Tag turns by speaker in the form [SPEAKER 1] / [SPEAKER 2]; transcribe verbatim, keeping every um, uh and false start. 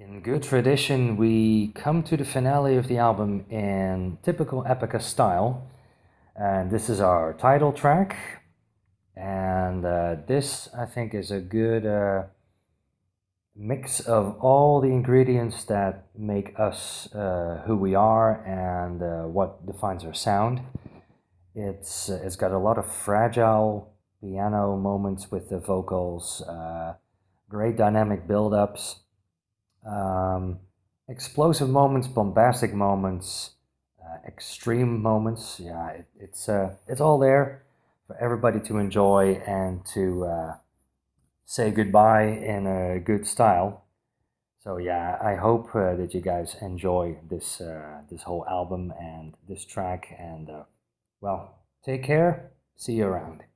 [SPEAKER 1] In good tradition, we come to the finale of the album in typical Epica style, and this is our title track. And uh, this, I think, is a good uh, mix of all the ingredients that make us uh, who we are and uh, what defines our sound. It's uh, it's got a lot of fragile piano moments with the vocals, uh, great dynamic build-ups, um, explosive moments, bombastic moments, uh, extreme moments. Yeah, it, it's uh, it's all there for everybody to enjoy and to uh, say goodbye in a good style. So yeah, I hope uh, that you guys enjoy this uh, this whole album and this track. And uh, well, take care. See you around.